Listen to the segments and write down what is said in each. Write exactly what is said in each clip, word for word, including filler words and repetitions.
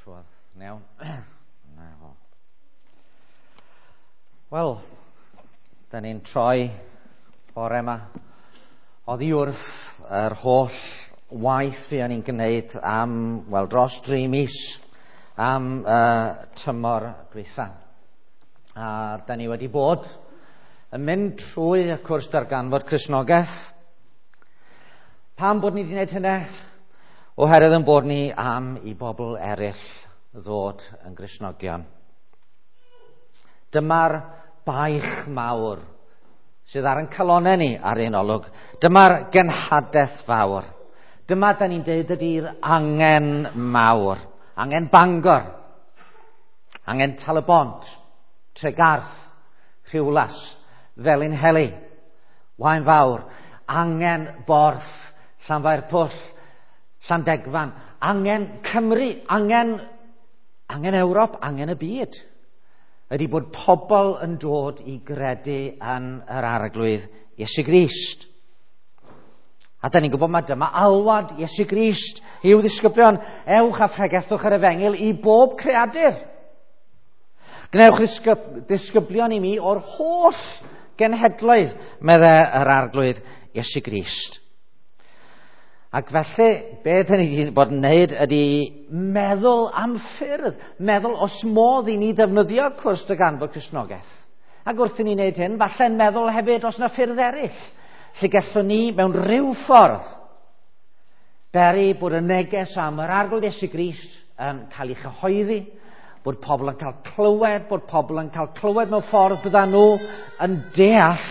siŵr. Iawn. Wel, da ni'n troi bore yma oddi wrth yr holl waith fi o'n i'n gwneud am, wel, dros dri mis am uh, tymor dwytha. A da ni wedi bod yn mynd trwy y cwrs darganfod Cristnogaeth. Pam bod ni wedi gwneud hynny? Oherwydd yn bod ni am i bobl eraill ddod yn Gristnogion. Dyma'r baich mawr sydd ar yn calonau ni ar ein olwg. Dyma'r genhadaeth fawr. Dyma da ni'n deud ydy'r angen mawr. Angen Bangor. Angen Talybont. Tregarth. Rhiwlas. Felinheli. Waun Fawr. Angen Borth. Llanfairpwll. Llandegfan. Angen Cymru. Angen, angen Ewrop. Angen y byd. Ydy bod pobl yn dod i gredu yn yr arglwydd Iesu Grist. A da ni'n gwybod mae dyma alwad Iesu Grist i'w ddisgyblion. Ewch a phregethwch ar efengil i bob creadur. Gnewch ddisgyblion i mi o'r holl genhedloedd, medde yr arglwydd Iesu Grist. Ac felly, be da ni wedi bod yn wneud ydy meddwl am ffyrdd, meddwl os modd i ni ddefnyddio cwrs darganfod Cristnogaeth. Ac wrth i ni wneud hyn, falle'n meddwl hefyd os yna ffyrdd eraill, lle gallwn ni mewn rhyw ffordd beri bod y neges am yr arglwydd Iesu Grist yn cael ei chyhoeddi, bod pobl yn cael clywed, bod pobl yn cael clywed mewn ffordd byddan nhw yn deall,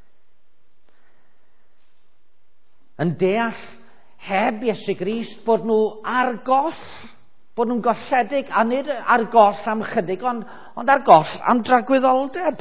yn deall heb Iesu Grist bod nhw ar goll, bod nhw'n golledig, a nid ar goll am chydig, ond, ond ar goll am dragwyddoldeb.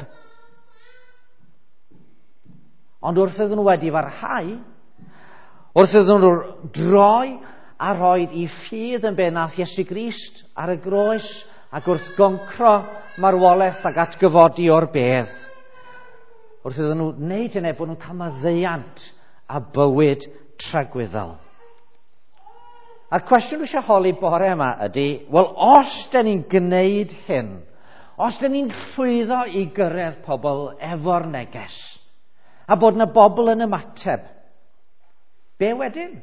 Ond wrth iddyn nhw wedi farhau, wrth iddyn nhw droi a rhoi i ffydd yn benaeth Iesu Grist ar y groes, ac wrth goncro marwolaeth ac atgyfodi o'r bedd. Wrth iddyn nhw wneud hynny bod nhw'n cael maddeuant a bywyd tragwyddol. A'r cwestiwn dwi eisiau holi bore yma ydy, wel, os da ni'n gwneud hyn, os da ni'n llwyddo i gyrraedd pobl efo'r neges, a bod yna bobl yn ymateb, be wedyn?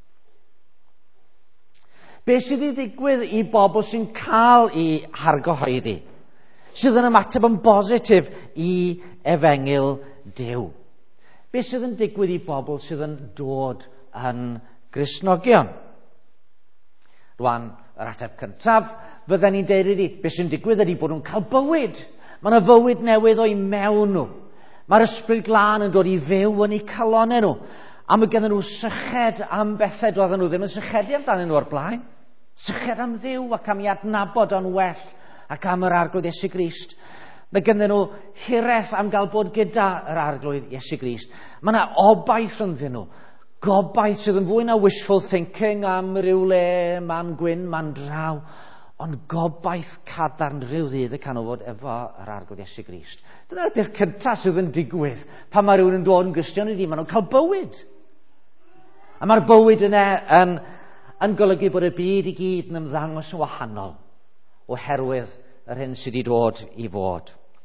Be sydd i ddigwydd i bobl sy'n cael i hargyhoeddi, sydd yn ymateb yn bositif i efengil Duw? Be sydd yn digwydd i bobl sydd yn dod yn Gristnogion? Rwan, yr ateb cyntaf, fydden ni'n deud iddi, beth sy'n digwydd ydy bod nhw'n cael bywyd. Mae yna fywyd newydd o'i mewn nhw. Mae'r ysbryd glân yn dod i fyw yn eu calonau nhw. A mae gen nhw syched am bethau doedden nhw ddim yn sychedu amdanyn nhw o'r blaen. Syched am Dduw ac am ei adnabod o'n well ac am yr arglwydd Iesu Grist. Mae gen nhw hiraeth am gael bod gyda yr arglwydd Iesu Grist. Mae yna obaith rhyngddyn nhw. Gobaith sydd yn fwy na wishful thinking am ryw le, man gwyn, man draw, ond gobaith cadarn rhyw ddydd y canolfod efo yr arglwydd Iesu Grist. Dyna'r beth cyntaf sydd yn digwydd pan mae rhywun yn dod yn Gristion iddi, maen nhw'n cael bywyd. A mae'r bywyd yna yn, yn golygu bod y byd i gyd yn ymddangos yn wahanol oherwydd yr hyn sydd wedi dod i fod.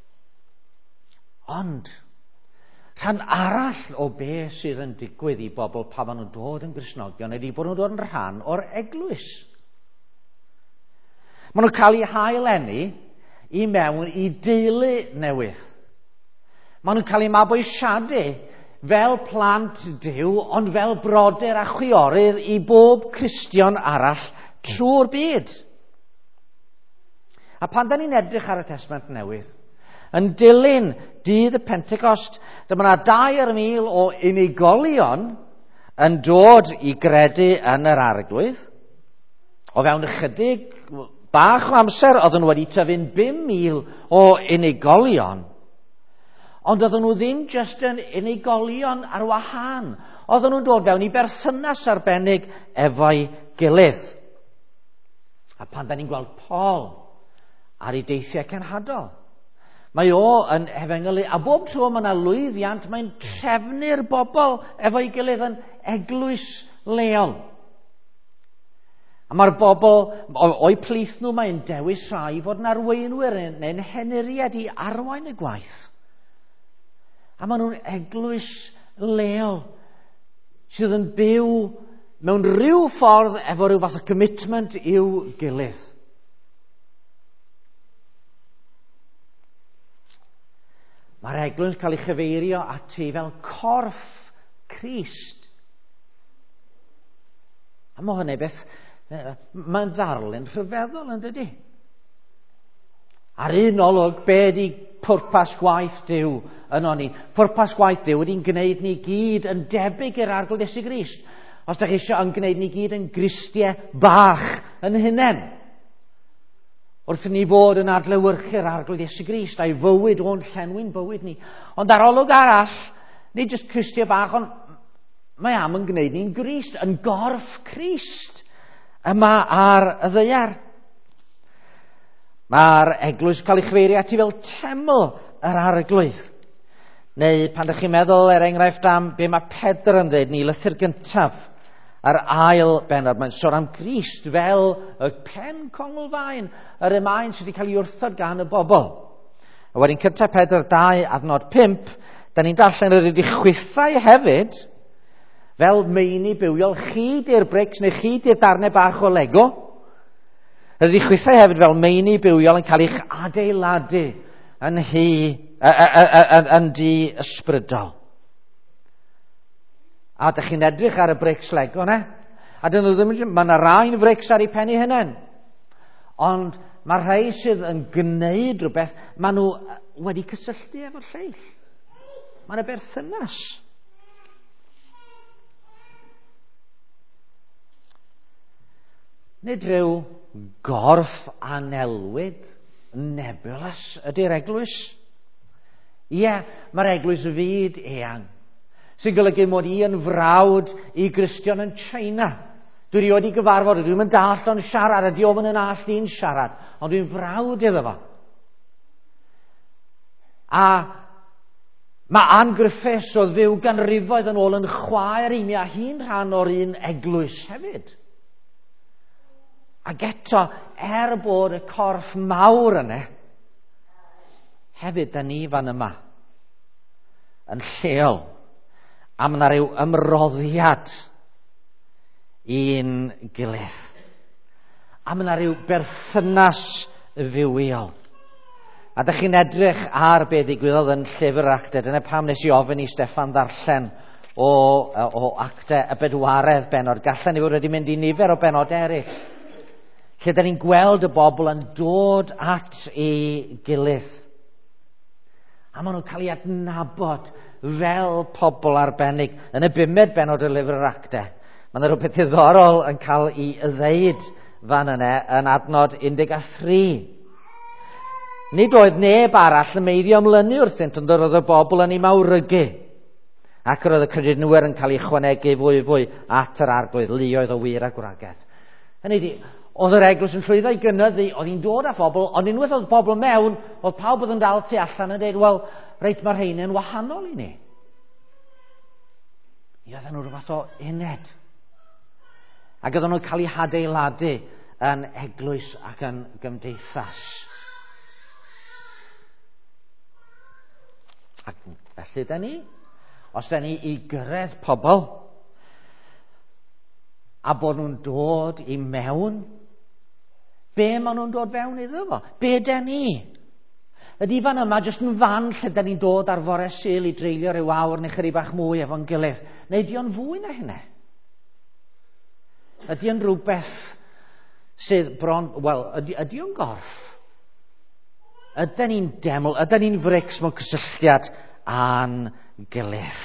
Ond rhan arall o be sydd yn digwydd i bobl pan maen nhw'n dod yn Gristnogion ydy bod nhw'n dod yn rhan o'r eglwys. Maen nhw'n cael eu haeleni i mewn i deulu newydd. Maen nhw'n cael eu mabwysiadu fel plant Duw, ond fel brodyr a chwiorydd i bob Cristion arall trwy'r byd. A pan da ni'n edrych ar y Testament Newydd, yn dilyn dydd y Pentecost, dyma yna dair mil o unigolion yn dod i gredu yn yr arglwydd. O fewn ychydig bach o amser, oedden nhw wedi tyfu'n bum mil o unigolion. Ond oedden nhw ddim jyst yn unigolion ar wahân. Oedden nhw'n dod fewn i berthynas arbennig efo'i gilydd. A pan da ni'n gweld Paul ar ei deithiau cenhadol, mae o yn efengelu, a bob tro mae yna lwyddiant, mae'n trefnu'r bobl efo'i gilydd yn eglwys leol. A A mae'r bobl, o'i plith nhw, mae'n dewis rhai fod yn arweinwyr neu'n henuriad i arwain y gwaith. A maen nhw'n eglwys leol sydd yn byw mewn rhyw ffordd efo rhyw fath o commitment i'w gilydd. Mae'r eglwys yn cael ei chyfeirio ati fel corff Crist. A mae hynny beth, mae'n ddarlun rhyfeddol yn dydi. Ar un olwg, be di pwrpas gwaith Duw yn oni? Pwrpas gwaith Duw wedi'n gwneud ni gyd yn debyg i'r arglwydd Iesu Grist. Os da chi eisiau yn gwneud ni gyd yn Gristiau bach yn hunain. Wrth ni fod yn adlewyrchu'r arglwydd Iesu Grist a'i fywyd o'n llenwi'n bywyd ni. Ond ar olwg arall, nid jyst Cristiau bach, ond mae am yn gwneud ni'n Grist, yn gorff Crist yma ar y ddaear. Mae'r eglwys cael ei chyfeirio ati fel teml yr arglwydd. Neu pan ydych chi'n meddwl, er enghraifft, am be mae Pedr yn dweud, ni lythyr gyntaf, ar ail benod, mae'n sôn am Grist fel y pen congolfaen, yr emaen sydd wedi cael ei wrthod gan y bobl. A wedyn cyntaf Pedr dau adnod pump, da ni'n darllen yr ydi chwythau hefyd, fel meini bywiol, chi di'r brics neu chi di'r darnau bach o Lego. Ydy chwythau hefyd fel meini bywiol yn cael eich adeiladu yn hi, yn di ysbrydol. A ydych chi'n edrych ar y brics Lego, ne? A dyn nhw ddim, mae yna rhain brics ar ei pennu hynny. Ond mae rhai sydd yn gwneud rhywbeth, maen nhw wedi cysylltu efo'r lleill. Mae'n y berthynas. Nid rhyw gorff anelwig, nebulous ydy'r eglwys. Ie, mae'r eglwys y fyd eang, sy'n golygu mod i yn frawd i Gristion yn China. Dwi wedi gyfarfod, dwi'n mynd dall o'n siarad, a diom yn yn all i'n siarad, ond dwi'n frawd iddo fo. A mae Ann Griffiths o ddiw ganrifoedd yn ôl yn chwaer i mi, a hi'n rhan o'r un eglwys hefyd. Ac eto, er bod y corff mawr yna, hefyd da ni fan yma, yn lleol, a mae yna ryw ymroddiad i'n gilydd. A mae yna ryw berthynas fywiol. A da chi'n edrych ar be ddigwyddodd yn llyfr Actau. Dyna pam nes i ofyn i Steffan ddarllen o, o Actau y bedwaredd benod. Gallen ni fod wedi mynd i nifer o benod eraill, lle da ni'n gweld y bobl yn dod at ei gilydd. A maen nhw'n cael ei adnabod fel pobl arbennig. Yn y bumed benod y lyfr yr Actau, mae yna rhywbeth ddiddorol yn cael ei ddweud fan yna yn adnod un deg tri. Nid oedd neb arall yn meiddio ymlynu wrthynt, ond oedd y bobl yn ei mawrygu. Ac roedd y credinwyr yn cael ei chwanegu fwy fwy at yr arglwydd, luoedd o wir a gwragedd. Hynny di, oedd yr eglwys yn llwyddo i gynyddu, oedd hi'n dod â phobl, ond unwaith oedd pobl mewn, oedd pawb oedd yn dal tu allan yn dweud, wel, reit, mae'r rhain yn wahanol i ni. I oedd nhw rhywbeth o uned. Ac oedd nhw'n cael eu hadeiladu yn eglwys ac yn gymdeithas. Ac felly da ni, os da ni i gyrraedd pobl, a bod nhw'n dod i mewn, be maen nhw'n dod fewn iddo fo? Be da ni? Ydy fan yma jyst yn fan lle da ni'n dod ar fore Sul i dreulio ryw awr neu chydig bach mwy efo'n gilydd? Neu ydy o'n fwy na hynny? Ydy o'n rhywbeth sydd bron, wel, ydy, ydy o'n gorff? Ydyn ni'n deml, ydyn ni'n frics mewn cysylltiad a'n gilydd?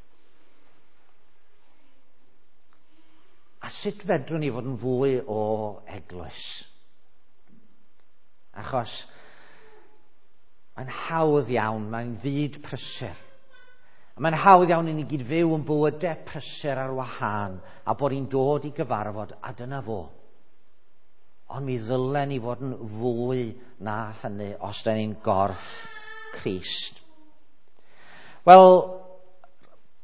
A sut fedrwn ni fod yn fwy o eglwys? Achos mae'n hawdd iawn, mae'n fyd prysur. Mae'n hawdd iawn i ni gyd fyw yn bywydau prysur ar wahân a bod ni'n dod i gyfarfod, a dyna fo. Ond mi ddylen ni fod yn fwy na hynny os da ni'n gorff Crist. Wel,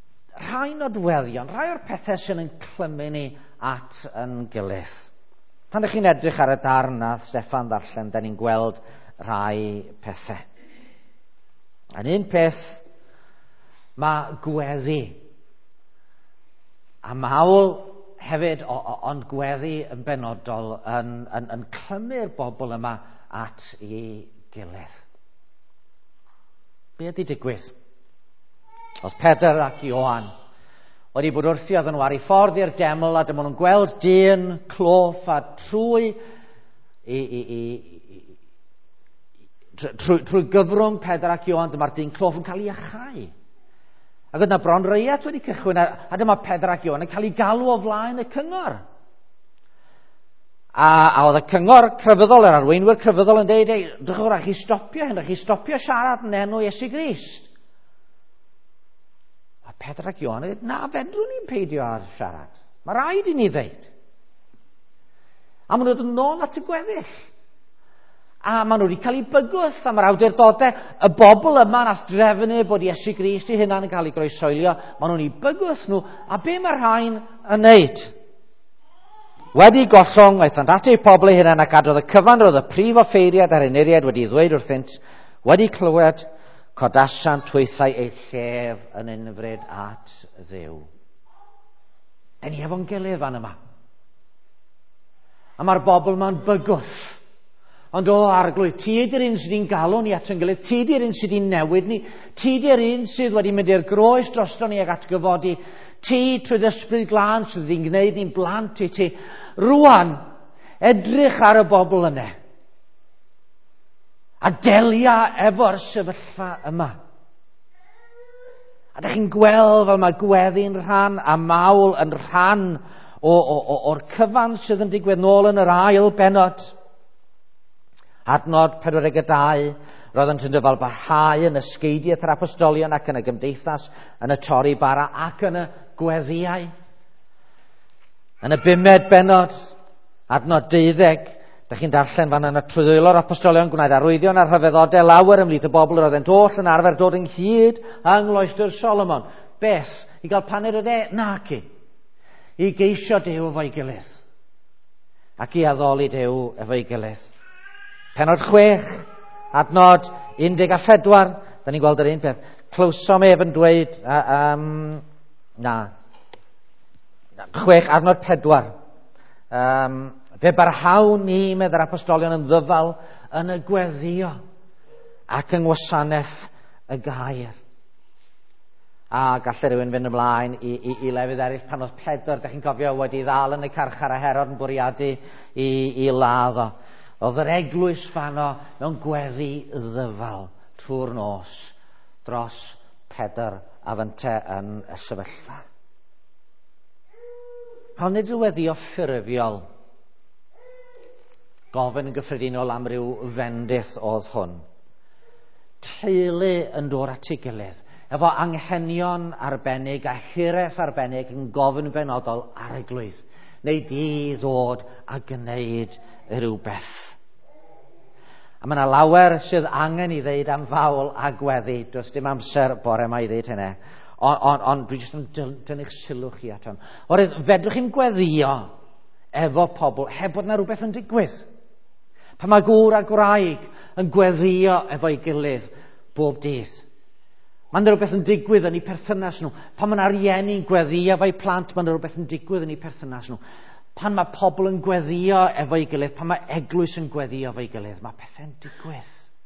rhai nodweddion, rhai o'r pethau sy'n yn clymu ni at yn gilydd. Pan ydych chi'n edrych ar y darn na Steffan ddarllen, da ni'n gweld rhai pethau. Yn un peth, mae gweddi. A mawl hefyd, ond gweddi yn benodol, yn, yn, yn clymu'r bobl yma at ei gilydd. Be ydy digwydd? Os Pedr ac Ioan wedi bod wrthi oedden nhw ar ei ffordd i'r deml a dyma nhw'n gweld dyn, cloff a trwy i, i, i, trwy, trwy gyfrwng Pedr ac Ioan, dyma'r dyn cloff yn cael ei achau. Ac yna bron reiat wedi cychwyn a, a dyma Pedr ac Ioan yn cael ei galw o flaen y cyngor. A, a oedd y cyngor crefyddol, yr arweinwyr crefyddol yn dweud, ei, drychwch rhaid chi stopio hyn, rhaid chi stopio siarad yn enw Iesu Grist. A Pedr ac Ioan yn dweud, na, fedrwn ni'n peidio ar siarad. Mae rhaid i ni ddeud. A maen nhw wedi nôl at y gweddill. A maen nhw wedi cael ei bygwth am yr awdurdodau. Y bobl yma nath drefnu bod Iesu Grist i hynna'n cael ei groesoelio. Maen nhw'n ei bygwth nhw. A be mae'r rhain yn wneud? Wedi gollwng, aethant at eu pobl eu hunain ac adrodd y cyfan roedd y prif offeiriad a'r uniriad wedi ddweud wrthynt, wedi clywed, codasiant twythau ei llef yn unfryd at Dduw. Da ni efo'n gilydd fan yma. A mae'r bobl ma'n bygwth. Ond o arglwydd, ti ydy'r un sydd wedi'n galw ni at yn gilydd, ti ydy'r un sydd wedi'n newid ni, ti ydy'r un sydd wedi mynd i'r groes drosto ni ag atgyfodi, ti trwy ysbryd glân sydd wedi'n gwneud ni'n blant i ti. Rwan, edrych ar y bobl yna. A delia efo'r sefyllfa yma. A da chi'n gweld fel mae gweddi'n rhan a mawl yn rhan o, o, o, o'r cyfan sydd yn digwydd nôl yn yr ail benod. Adnod pedwar deg dau, roedd yn tynnu fel barhau yn ysgeidiaeth yr apostolion ac yn y gymdeithas, yn y torri bara ac yn y gweddiau. Yn y bumed benod, adnod deuddeg, da chi'n darllen fan yna trwyddwylo'r apostolion gwneud arwyddion ar rhyfeddodau lawer ymlith y bobl roedd yn doll yn arfer dod ynghyd yng Ngloester Solomon. Beth? I gael paned o de? Naci. I geisio Duw efo'i gilydd. Ac i addoli Duw efo'i gilydd. Penod chwech, adnod un deg a phedwar, da ni'n gweld yr un peth. Clywsom ef yn dweud, uh, um, na, chwech, adnod pedwar. Um, fe barhawn ni, med yr apostolion yn ddyfal, yn y gweddio ac yng ngwasanaeth y gair. A gallai rhywun fynd ymlaen i, i, i lefydd eraill pan oedd Pedr, da chi'n cofio, wedi ddal yn y carchar a Herod yn bwriadu i, i ladd o. Oedd yr eglwys fano mewn gweddi ddyfal trwy'r nos dros Pedr a fynte yn y sefyllfa. Ond nid ryweddio ffurfiol. Gofyn yn gyffredinol am ryw fendith oedd hwn. Teulu yn dod at ei gilydd, efo anghenion arbennig a hiraeth arbennig yn gofyn benodol ar eglwys. Neu di ddod a gwneud rhywbeth. A mae yna lawer sydd angen i ddeud am fawl a gweddi. Does dim amser bore yma i ddeud hynny. Ond on, on, dwi jyst yn dynnu'ch sylw chi at hwn. Oherwydd, fedrwch chi'n gweddio efo pobl heb bod yna rhywbeth yn digwydd. Pan mae gŵr a gwraig yn gweddio efo'i gilydd bob dydd. Mae yna rhywbeth yn digwydd yn eu perthynas nhw. Pan mae yna rieni'n gweddio efo'i plant, mae yna rhywbeth yn digwydd yn eu perthynas nhw. Pan mae pobl yn gweddio efo'i gilydd, pan mae eglwys yn gweddio efo'i gilydd, mae pethau'n digwydd.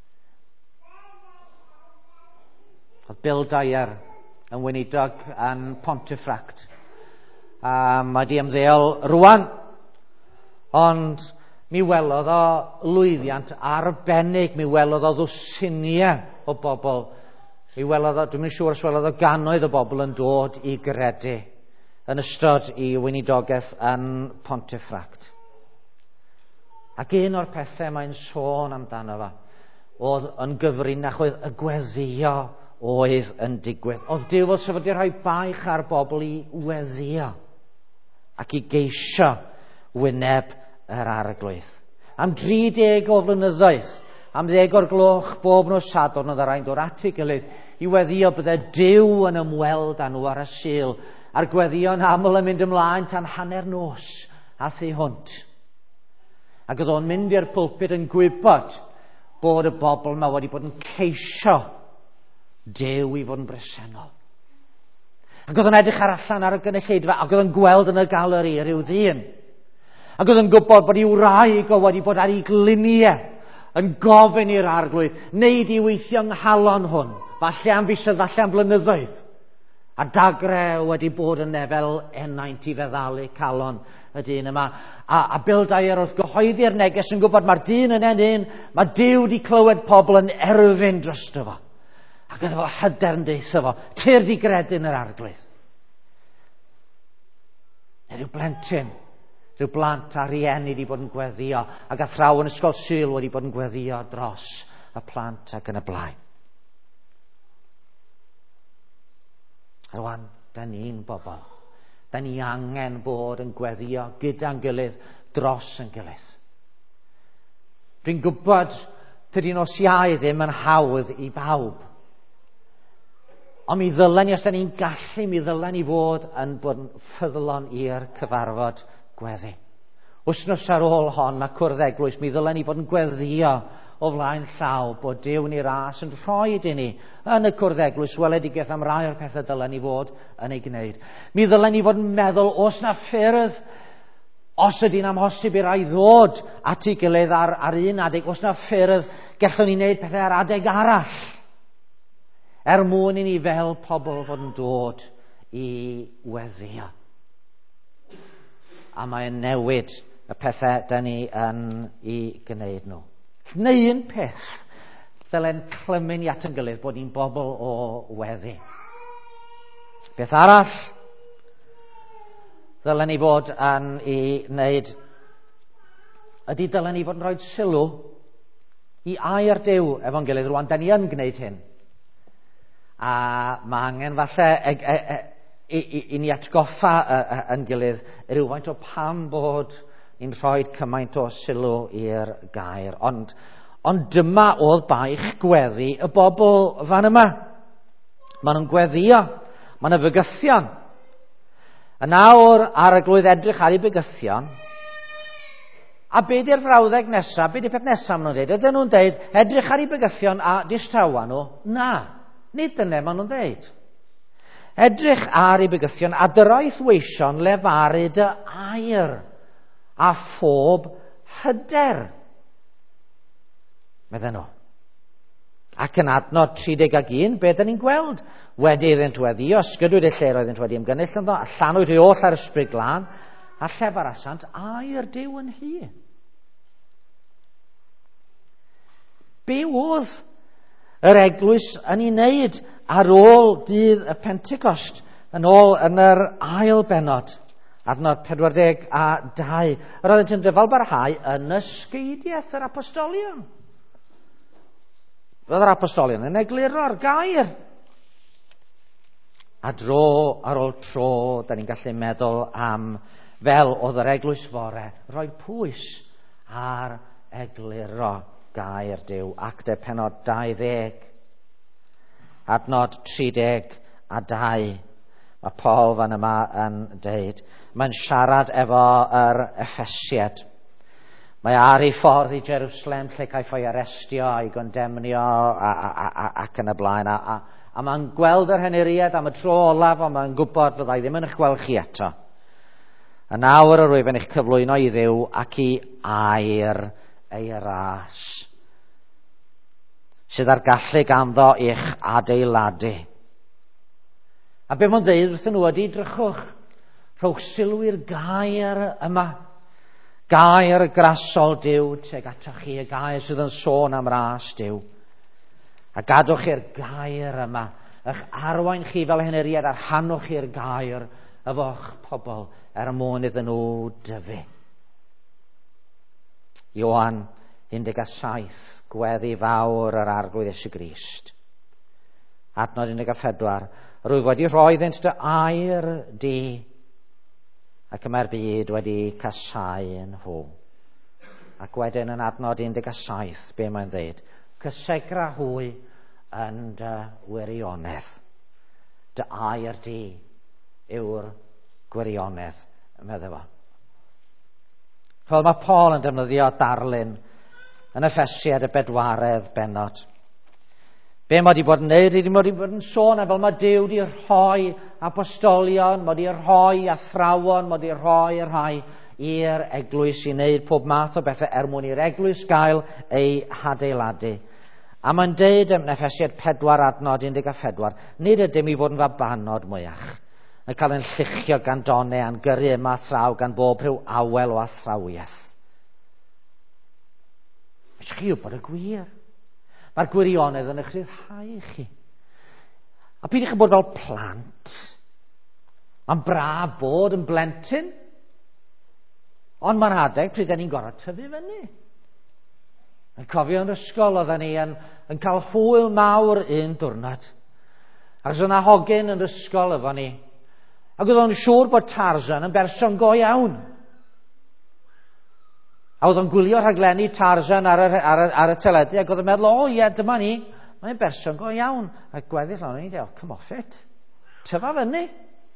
Oedd Bill Dyer yn weinidog yn Pontefract. A mae di ymddeol rwan, ond mi welodd o lwyddiant arbennig, mi welodd o ddwsiniau o bobl. Mi welodd o, dwi'n mynd siŵr os welodd o gannoedd o bobl yn dod i gredu yn ystod i weinidogaeth yn Pontefract. Ac un o'r pethau mae'n sôn amdano fo, oedd yn gyfrinach oedd y gweddio oedd yn digwydd. Oedd Duw fel sef wedi rhoi baich ar bobl i weddio ac i geisio wyneb yr arglwydd. Am dri deg o flynyddoedd, am ddeg o'r gloch bob nos Sadwrn oedd y rhain dod at ei gilydd i weddio bydde Duw yn ymweld â nhw ar y Sul. A'r gweddio'n aml yn mynd ymlaen tan hanner nos a thu hwnt. Ac oedd o'n mynd i'r pwlpid yn gwybod bod y bobl yma wedi bod yn ceisio Duw i fod yn bresennol. Ac oedd o'n edrych ar allan ar y gynulleidfa, ac oedd o'n gweld yn y galeri ryw ddyn. Ac oedd o'n gwybod bod i'w wraig o wedi bod ar ei gliniau yn gofyn i'r arglwydd, wneud i weithio nghalon hwn, falle am fisoedd, falle am blynyddoedd. A dagre wedi bod yn efel enaint i feddalu calon y dyn yma. A, a Bill Dyer wrth gyhoeddi'r neges yn gwybod mae'r dyn yn enyn, mae Duw wedi clywed pobl yn erfyn drosto fo. Ac oedd fo hyder yn deitho fo, tyr di gredyn yr arglwydd. Neu ryw blentyn, ryw blant a rieni wedi bod yn gweddio, ac a thraw yn ysgol Sul wedi bod yn gweddio dros y plant ac yn y blaen. Rwan, da ni'n bobl. Da ni angen bod yn gweddio gyda'n gilydd dros yn gilydd. Dwi'n gwybod tydi nos Iau ddim yn hawdd i bawb. Ond mi ddylen ni, os da ni'n gallu, mi ddylen ni fod yn bod yn ffyddlon i'r cyfarfod gweddi. Wsnos ar ôl hon, mae cwrdd eglwys, mi ddylen ni bod yn gweddio o flaen llaw bod Duw ni ras yn rhoi i ni yn y cwrdd eglwys weledigaeth am rai o'r pethau dylen ni fod yn ei gwneud. Mi ddylen ni fod yn meddwl, os na ffyrdd, os ydy'n amhosib i rai ddod at ei gilydd ar, ar un adeg, os na ffyrdd gallwn ni wneud pethau ar adeg arall, er mwyn i ni fel pobl fod yn dod i weddio. A mae'n newid y pethau da ni yn ei gwneud nhw. Neu un peth ddylen clymu ni at yn gilydd bod ni'n bobl o weddi. Beth arall ddylen ni fod yn ei wneud ydy dylen ni fod yn rhoi sylw i air Duw efo'n gilydd. Rwan, da ni yn gwneud hyn. A mae angen falle e, e, e, i, i, i ni atgoffa e, e, yn gilydd rhywfaint o pam bod ni'n rhoi cymaint o sylw i'r gair. Ond, ond dyma oedd baich gweddi y bobl fan yma. Maen nhw'n gweddio. Maen nhw'n fygythion. A nawr ar y glwydd edrych ar ei bygythion. A be di'r frawddeg nesaf? Be di'r peth nesaf maen nhw'n dweud? Ydyn nhw'n dweud, edrych ar ei bygythion a distrawa nhw? Na, nid dyna maen nhw'n dweud. Edrych ar ei bygythion a dyroeth weision lefaru dy air a phob hyder. Medden nhw. Ac yn adnod tri deg ac un, be da ni'n gweld? Wedi iddynt weddio, ysgydwyd y lle roeddent wedi ymgynnull ynddo, a llanwyd ei oll ar ysbryd glân, a llefar asant, air Duw yn hi. Be oedd yr eglwys yn ei wneud ar ôl dydd y Pentecost, yn ôl yn yr ail benod? Adnod pedwardeg a dau. Roedd yn dyfalbarhau yn ysgeidiaeth yr apostolion. Roedd yr apostolion yn egluro'r gair. A dro ar ôl tro, da ni'n gallu meddwl am fel oedd yr eglwys fore, rhoi pwys ar egluro gair Duw. Actau penod dau ddeg. Adnod tri deg a dau. Mae Paul fan yma yn deud, mae'n siarad efo yr Effesiad. Mae ar ei ffordd i Jerusalem lle caiff o'i arestio, a'i gondemnio a, a, a, a, ac yn y blaen. A, a, a mae'n gweld yr henuriad am y tro olaf, ond mae'n gwybod byddai ddim yn eich gweld chi eto. A nawr yr wyf yn eich cyflwyno i Dduw ac i air ei ras, sydd ar gallu ganddo i'ch adeiladu. A be mae'n dweud wrthyn nhw ydy, drychwch, rhowch sylw i'r gair yma. Gair y grasol Duw, teg atoch chi, y gair sydd yn sôn am ras Duw. A gadwch i'r gair yma, eich arwain chi fel henuriad, a rhanwch i'r gair efo'ch pobl er mwyn iddyn nhw dyfu. Ioan un deg saith, gweddi fawr yr arglwydd Iesu Grist. Adnod un deg pedwar, rwyf wedi rhoi ddent dy air di, ac yma'r byd wedi casau yn nhw. Ac wedyn yn adnod un deg saith, be mae'n dweud? Cysegra hwy yn dy wirionedd. Dy air di yw'r gwirionedd, meddwl fo. Wel, mae Paul yn defnyddio darlun yn Effesied y bedwaredd bennod. Be mae wedi bod yn neud, wedi bod yn sôn am fel mae Duw wedi rhoi apostolion, mae wedi rhoi athrawon, mae wedi rhoi y rhai i'r eglwys i wneud pob math o bethau er mwyn i'r eglwys gael ei hadeiladu. A mae'n deud yn Effesied pedwar adnod un deg a phedwar, nid ydym i fod yn fabanod mwyach, yn cael yn lluchio gan donau a'n gyrru yma thraw gan bob rhyw awel o athrawiaeth. Mae chi wybod y gwir. Mae'r gwirionedd yn eich rhyddhau i chi. A pidych chi'n bod fel plant. Mae'n braf bod yn blentyn. Ond mae'n adeg pryd da ni'n gorfod tyfu fyny. Yn cofio yn ysgol oedden ni yn, yn cael hwyl mawr un diwrnod. Ac yna hogyn yn ysgol efo ni. Ac oedd o'n siŵr bod Tarzan yn berson go iawn. A oedd o'n gwylio rhaglenni Tarzan ar y, ar y, ar y teledu ac oedd o'n meddwl, o ie, dyma ni, mae'n berson go iawn. A gweddill o'n i'n dweud, come off it, tyfa fyny.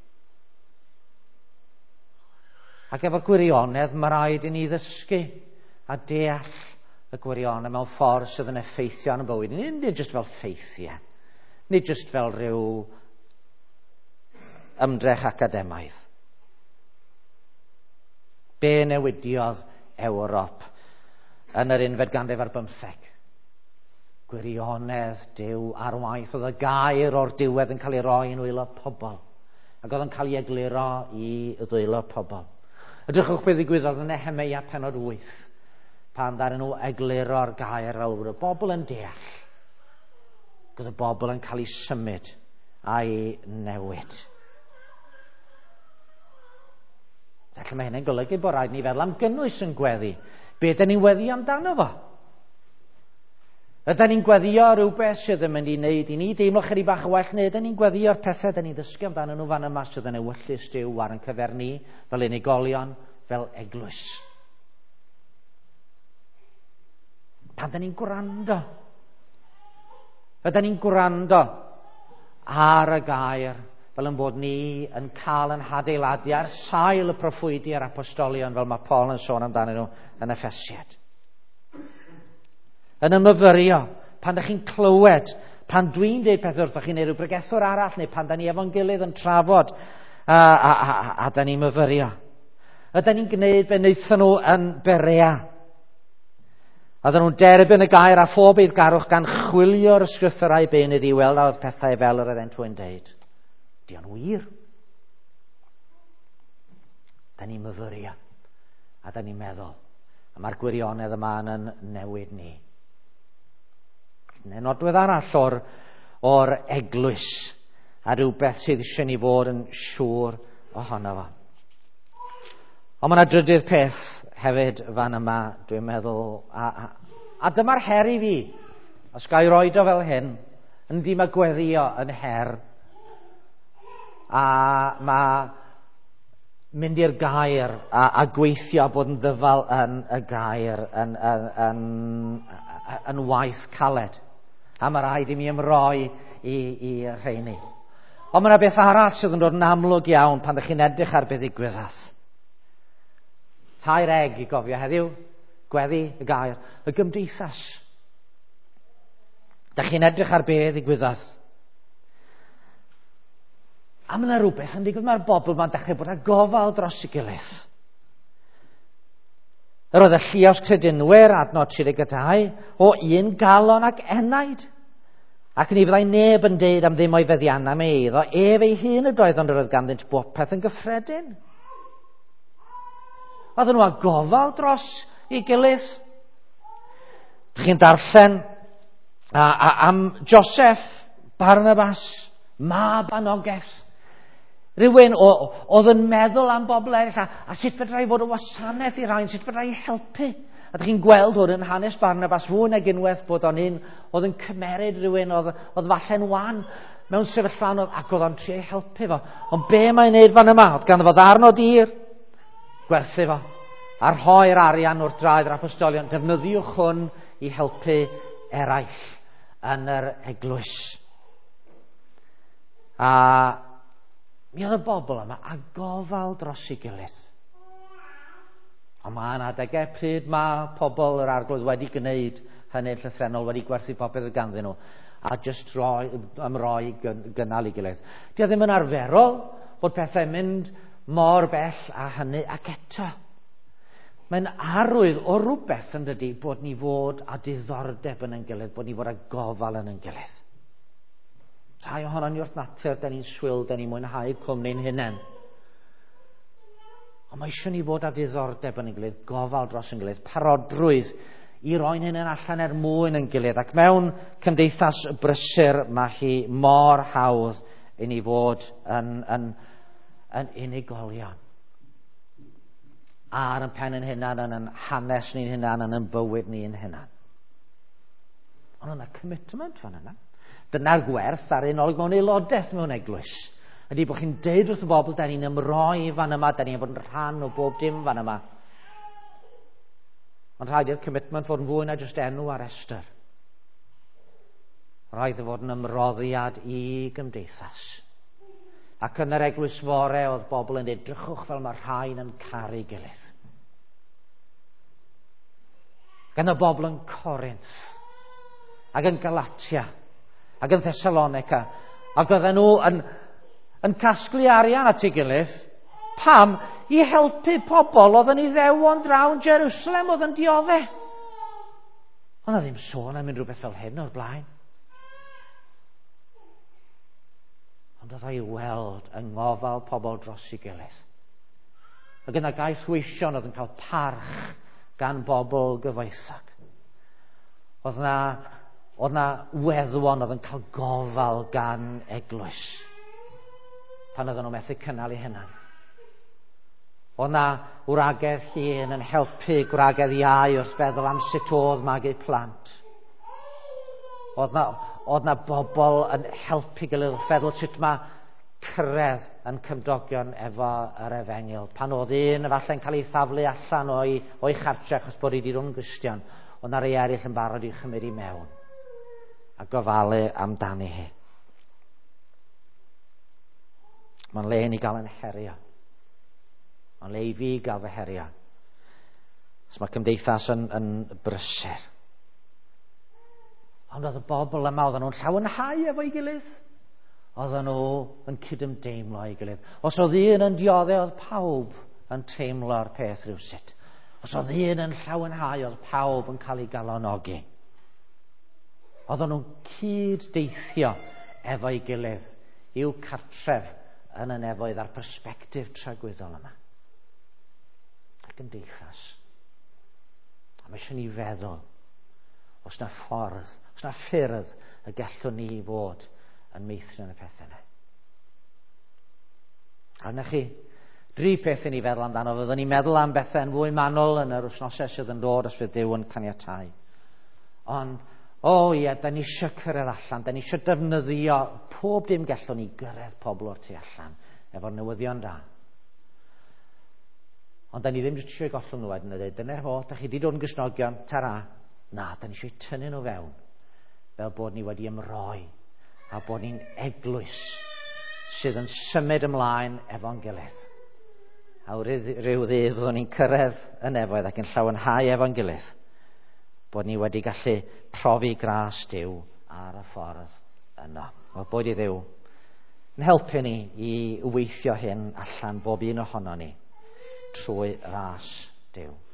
Ac efo gwirionedd, mae rhaid i ni ddysgu a deall y gwirionedd mewn ffordd sydd yn effeithio yn y bywyd. Nid jyst fel ffeithiau, nid jyst fel rhyw ymdrech academaidd. Be newidiodd Ewrop yn yr unfed ganrif ar bymtheg? Gwirionedd Duw ar waith. Oedd y gair o'r diwedd yn cael ei roi yn wylo pobl. Ac oedd yn cael ei egluro i ddwylo pobl. Ydych beth ddigwyddodd yn Nehemia pennod wyth, pan ddaru nhw egluro'r gair fel bod y bobl yn deall. Oedd y bobl yn cael ei symud a'i newid. Felly mae hynny'n golygu bod rhaid ni feddwl am gynnwys yn gweddi. Be ydyn ni'n weddi amdano fo? Ydyn ni'n gweddio rhywbeth sydd yn mynd i wneud i ni deimlo chydig bach o well, neu ydyn ni'n gweddio'r pethau ydyn ni'n ddysgu amdano nhw fan yma sydd yn ewyllus Duw ar yn cyfer ni fel unigolion, fel eglwys. Pan ydyn ni'n gwrando? Ydyn ni'n gwrando ar y gair fel yn bod ni yn cael yn hadeiladu ar sail y proffwydi a'r apostolion fel mae Paul yn sôn amdano nhw yn Effesied. Yn ymyfyrio, pan ydych chi'n clywed, pan dwi'n deud pethau wrthych chi'n neud rhyw bregethwr arall, neu pan da ni efo'n gilydd yn trafod, a, a, a, a, a da ni'n myfyrio. Ydyn ni'n gwneud be wnaethon nhw yn Berea. Oedden nhw'n derbyn y gair a phob eidd garwch gan chwilio'r ysgrythurau beunydd i weld o'r pethau fel yr ydyn nhw'n deud. Di o'n wir. Da ni'n myfyrio. A da ni'n meddwl. A mae'r gwirionedd yma yn newid ni. Neu nodwedd arall o'r, o'r eglwys. A rhywbeth sydd eisiau ni fod yn siŵr ohono fo. Ond mae yna drydydd peth hefyd fan yma, dwi'n meddwl. A, a, a dyma'r her i fi. Os ga i roed o fel hyn, yn ddim a gweddio yn her. A mae mynd i'r gair a, a gweithio bod yn ddyfal yn y gair yn, yn, yn, yn waith caled. A mae rhaid i mi ymroi i, i rheini. Ond mae yna beth arall sydd yn dod yn amlwg iawn pan ydych chi'n edrych ar beth ddigwyddodd. Tair eg i gofio heddiw, gweddi y gair, y gymdeithas. Ydych chi'n edrych ar beth ddigwyddodd. A mae yna rhywbeth yn digwydd, mae'r bobl ma'n dechrau bod â gofal dros ei gilydd. Yr oedd y lluos credinwyr adnod tri deg dau o un galon ac enaid. Ac ni fyddai neb yn deud am ddim o'i feddiannau me eiddo, ef ei hun y doedd ond yr oedd ganddynt bopeth yn gyffredin. Oedden nhw â gofal dros ei gilydd. Dych chi'n darllen a, a, am Joseph, Barnabas, mab anogeth. Rhywun oedd yn meddwl am bobl eraill, a, a sut fedra i fod o wasanaeth i rhain, sut fedra i helpu. A ydych chi'n gweld hwn yn hanes Barnabas fwy nag unwaith bod o'n un oedd yn cymeryd rhywun oedd, oedd falle'n wan mewn sefyllfa anodd ac oedd o'n trio helpu fo. Ond be mae'n neud fan yma? Oedd ganddo fo ddarn o dir, gwerthu fo, a rhoi'r arian wrth draed yr apostolion. Defnyddiwch hwn i helpu eraill yn yr eglwys. A mi oedd y bobl yma a gofal dros ei gilydd. Ond mae yna adegau pryd mae pobl yr arglwydd wedi gwneud hynny llythrennol, wedi gwerthu popeth ganddyn nhw, a jyst roi, ymroi gynnal i gilydd. Dio ddim yn arferol bod pethau'n mynd mor bell a hynny ac eto. Mae'n arwydd o rhywbeth yn dydy bod ni fod a diddordeb yn ein gilydd, bod ni fod a gofal yn ein gilydd. Rhai ohono ni wrth natur, da ni'n swyl, da ni'n mwynhau cwmni'n hunain. Ond mae eisiau ni fod â diddordeb yn ein gilydd, gofal dros ein gilydd, parodrwydd i roi'n hyn yn allan er mwyn yn gilydd. Ac mewn cymdeithas brysur mae hi mor hawdd i ni fod yn, yn, yn unigolion. Ar yn pen yn hunan, yn yn hanes ni'n hunan, yn yn bywyd ni'n hunan. Ond yna commitment fan yna. Dyna'r gwerth ar unolig mewn aelodaeth mewn eglwys. Ydy bod chi'n deud wrth y bobl, da ni'n ymroi fan yma, da ni'n bod yn rhan o bob dim fan yma. Ond rhaid i'r commitment fod yn fwy na jyst enw ar restr. Rhaid i fod yn ymroddiad i gymdeithas. Ac yn yr eglwys fore oedd bobl yn edrychwch fel mae rhain yn caru gilydd. Gan y bobl yn Corinth, ac yn Galatia, ac yn Thessalonica, ac oedden nhw yn, yn casglu arian at ei gilydd, pam? I helpu pobl oedd yn ei ddewon draw Jerusalem oedd yn dioddau. Ond na ddim sôn am unrhyw beth fel hyn o'r blaen. Ond oedd ei weld yng ngofal pobl dros ei gilydd. Ac yna gaeth weision oedd yn cael parch gan bobl gyfoethog. Oedd na, oedd na weddwon oedd yn cael gofal gan eglwys. Pan oedden nhw methu cynnal i hynna. Oedd na wragedd llun yn helpu gwragedd iau wrth feddwl am sut oedd magu plant. Oedd na, oedd na bobl yn helpu gilydd wrth feddwl sut mae cyrraedd yn cymdogion efo yr efengil. Pan oedd un efallai'n cael ei thaflu allan o'i, o'i chartre achos bod i di rhwng gystion, oedd na rei eraill yn barod i'w chymryd i mewn a gofalu amdani hi. Mae'n le i ni gael yn herio. Mae'n le i fi gael fy herio. Os mae cymdeithas yn, yn brysur. Ond oedd y bobl yma, oedden nhw'n llawenhau efo'i gilydd. Oedden nhw yn cydymdeimlo ei gilydd. Os oedd un yn dioddau, oedd pawb yn teimlo'r peth rhywsut. Os oedd un yn llawenhau, oedd pawb yn cael ei galonogi. Oedden nhw'n cyd-deithio efo'i gilydd i'w cartref yn y nefoedd a'r persbectif tragwyddol yma. Ac yn deithas. A mae eisiau ni feddwl os na ffordd, os na ffyrdd y gallwn ni fod yn meithrin y pethau yna. A yna chi, dri peth i ni feddwl amdano. Fyddwn ni'n meddwl am bethau yn fwy manwl yn yr wythnosau sydd yn dod os fydd Duw yn caniatáu. Ond, o ie, da ni eisiau cyrraedd allan, da ni eisiau defnyddio pob dim gallwn ni gyrraedd pobl o'r tu allan efo'r newyddion da. Ond da ni ddim eisiau gollwng nhw wedyn yn dweud, dyna fo, da chi wedi dod yn gysnogion, tara. Na, da ni eisiau tynnu nhw fewn fel bod ni wedi ymroi a bod ni'n eglwys sydd yn symud ymlaen efo'n gilydd. A rhyw ddydd fyddwn ni'n cyrraedd y nefoedd ac yn llawenhau efo'n gilydd. Bod ni wedi gallu profi gras Duw ar y ffordd yno. Wel, bod i Dduw yn helpu ni i weithio hyn allan bob un ohono ni trwy ras Duw.